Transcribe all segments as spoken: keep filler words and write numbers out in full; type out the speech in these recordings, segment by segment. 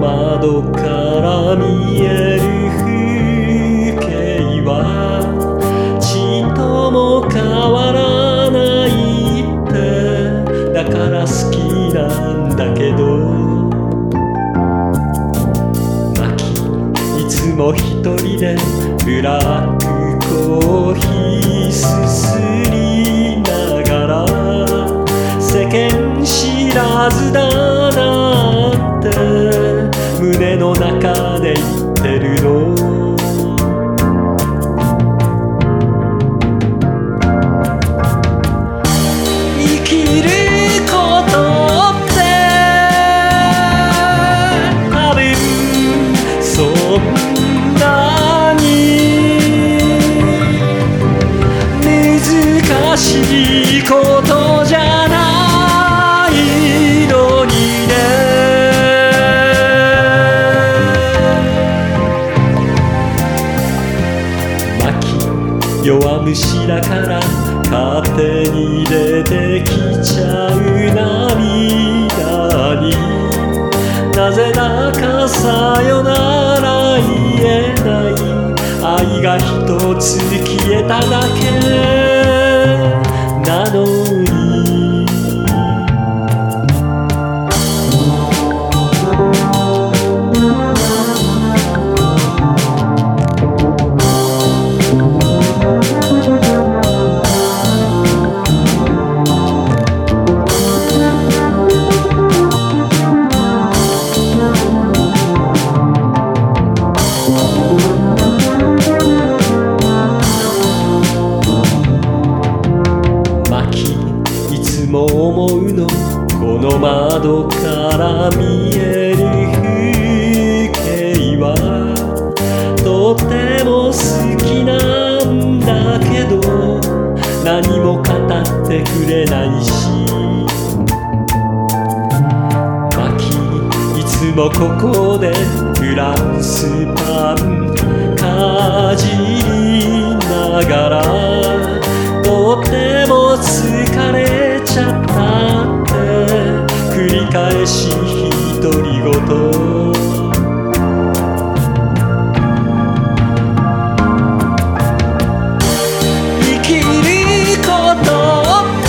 窓から見える風景はちっとも変わらないって、だから好きなんだけど。マキいつも一人でブラックコーヒーすすりながら、世間知らずだなって胸の中で言ってるの。生きることって多分そんなに難しいことじゃないのにね。マキ弱虫だから勝手に出てきちゃう涙に、なぜだかさよなら言えない、愛が一つ消えただけなのに。思うのこの窓から見える風景はとても好きなんだけど、何も語ってくれないし。マキいつもここでフランスパンかじりながら、とても疲れちゃったって繰り返し独り言。生きることって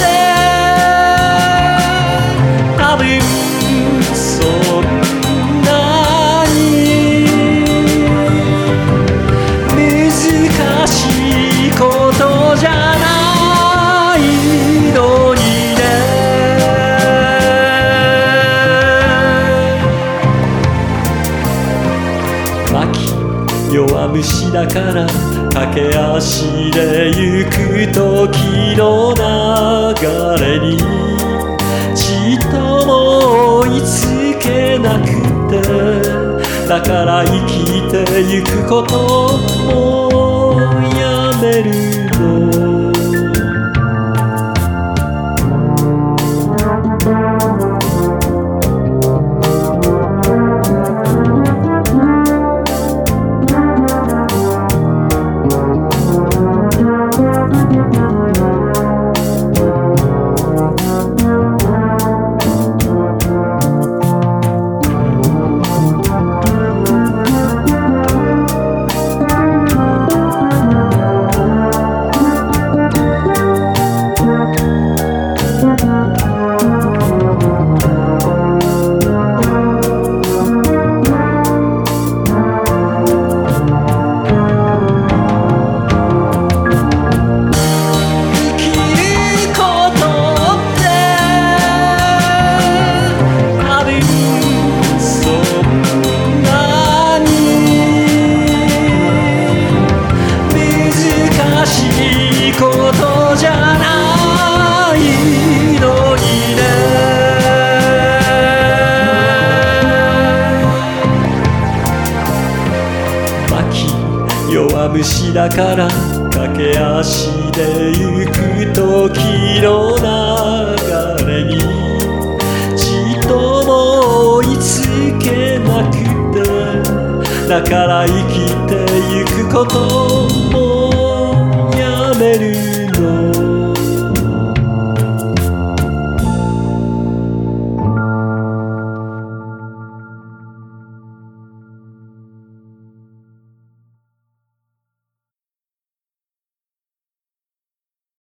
多分そんなに難しいことじゃないのにね。マキ弱虫だから駆け足で行く時の流れにちっとも追いつけなくて、だから生きてゆくこともやめるの。弱虫だから駆け足で行く時の流れにちっとも追いつけなくて、だから生きてゆくことも